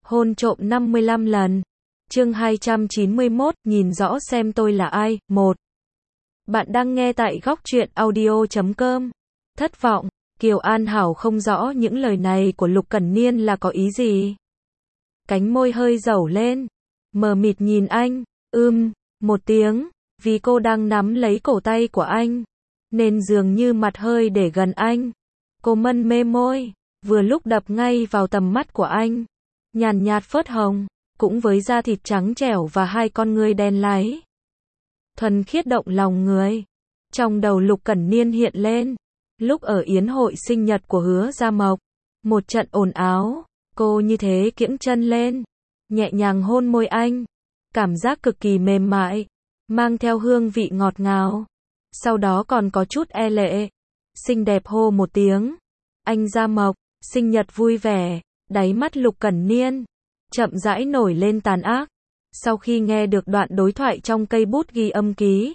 Hôn trộm 55 lần. Chương 291, nhìn rõ xem tôi là ai. 1. Bạn đang nghe tại góc truyện audio.com. Thất vọng, Kiều An Hảo không rõ những lời này của Lục Cẩn Niên là có ý gì. Cánh môi hơi dẩu lên, mờ mịt nhìn anh, một tiếng, vì cô đang nắm lấy cổ tay của anh, nên dường như mặt hơi để gần anh. Cô mân mê môi, vừa lúc đập ngay vào tầm mắt của anh, nhàn nhạt phớt hồng, cũng với da thịt trắng trẻo và hai con ngươi đen láy. Thuần khiết động lòng người. Trong đầu Lục Cẩn Niên hiện lên, lúc ở yến hội sinh nhật của Hứa Gia Mộc, một trận ồn ào, cô như thế kiễng chân lên, nhẹ nhàng hôn môi anh, cảm giác cực kỳ mềm mại, mang theo hương vị ngọt ngào, sau đó còn có chút e lệ, xinh đẹp hô một tiếng, anh Gia Mộc, sinh nhật vui vẻ. Đáy mắt Lục Cẩn Niên chậm rãi nổi lên tàn ác, sau khi nghe được đoạn đối thoại trong cây bút ghi âm ký.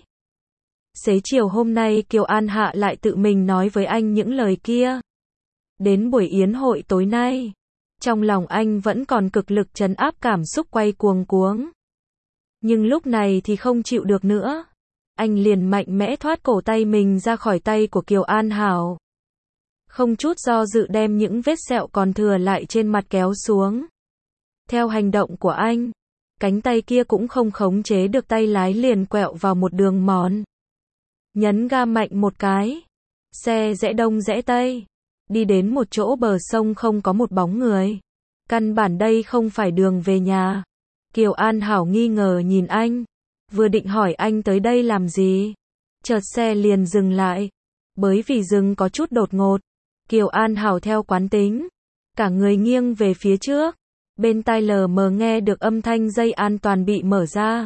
Xế chiều hôm nay Kiều An Hạ lại tự mình nói với anh những lời kia. Đến buổi yến hội tối nay, trong lòng anh vẫn còn cực lực trấn áp cảm xúc quay cuồng cuống. Nhưng lúc này thì không chịu được nữa. Anh liền mạnh mẽ thoát cổ tay mình ra khỏi tay của Kiều An Hảo. Không chút do dự đem những vết sẹo còn thừa lại trên mặt kéo xuống. Theo hành động của anh, cánh tay kia cũng không khống chế được tay lái liền quẹo vào một đường mòn. Nhấn ga mạnh một cái. Xe rẽ đông rẽ tây. Đi đến một chỗ bờ sông không có một bóng người. Căn bản đây không phải đường về nhà. Kiều An Hảo nghi ngờ nhìn anh. Vừa định hỏi anh tới đây làm gì. Chợt xe liền dừng lại. Bởi vì dừng có chút đột ngột. Kiều An Hảo theo quán tính, cả người nghiêng về phía trước, bên tai lờ mờ nghe được âm thanh dây an toàn bị mở ra.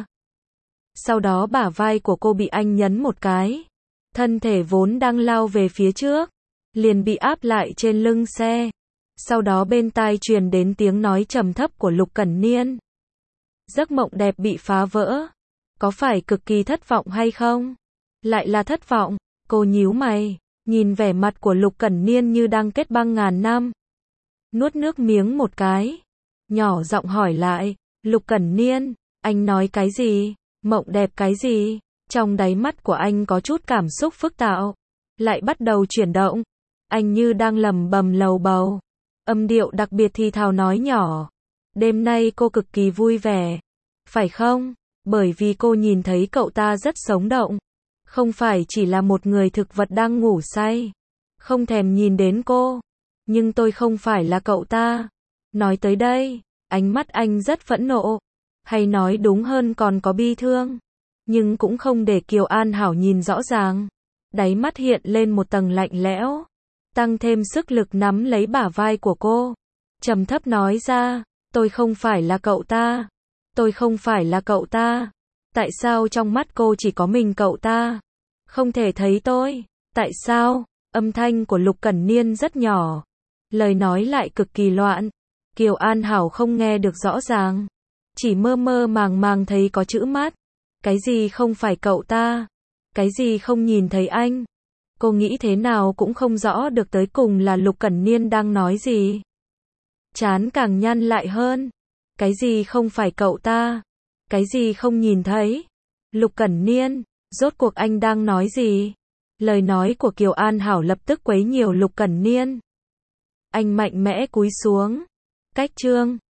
Sau đó bả vai của cô bị anh nhấn một cái, thân thể vốn đang lao về phía trước, liền bị áp lại trên lưng xe. Sau đó bên tai truyền đến tiếng nói trầm thấp của Lục Cẩn Niên. Giấc mộng đẹp bị phá vỡ, có phải cực kỳ thất vọng hay không? Lại là thất vọng, cô nhíu mày. Nhìn vẻ mặt của Lục Cẩn Niên như đang kết băng ngàn năm. Nuốt nước miếng một cái. Nhỏ giọng hỏi lại. Lục Cẩn Niên, anh nói cái gì? Mộng đẹp cái gì? Trong đáy mắt của anh có chút cảm xúc phức tạp. Lại bắt đầu chuyển động. Anh như đang lẩm bẩm lầu bầu. Âm điệu đặc biệt thì thào nói nhỏ. Đêm nay cô cực kỳ vui vẻ. Phải không? Bởi vì cô nhìn thấy cậu ta rất sống động. Không phải chỉ là một người thực vật đang ngủ say. Không thèm nhìn đến cô. Nhưng tôi không phải là cậu ta. Nói tới đây, ánh mắt anh rất phẫn nộ. Hay nói đúng hơn còn có bi thương. Nhưng cũng không để Kiều An Hảo nhìn rõ ràng. Đáy mắt hiện lên một tầng lạnh lẽo. Tăng thêm sức lực nắm lấy bả vai của cô. Trầm thấp nói ra, tôi không phải là cậu ta. Tôi không phải là cậu ta. Tại sao trong mắt cô chỉ có mình cậu ta? Không thể thấy tôi. Tại sao? Âm thanh của Lục Cẩn Niên rất nhỏ. Lời nói lại cực kỳ loạn. Kiều An Hảo không nghe được rõ ràng. Chỉ mơ mơ màng màng thấy có chữ mắt. Cái gì không phải cậu ta? Cái gì không nhìn thấy anh? Cô nghĩ thế nào cũng không rõ được tới cùng là Lục Cẩn Niên đang nói gì. Trán càng nhăn lại hơn. Cái gì không phải cậu ta? Cái gì không nhìn thấy? Lục Cẩn Niên, rốt cuộc anh đang nói gì? Lời nói của Kiều An Hảo lập tức quấy nhiều Lục Cẩn Niên. Anh mạnh mẽ cúi xuống. Cách chương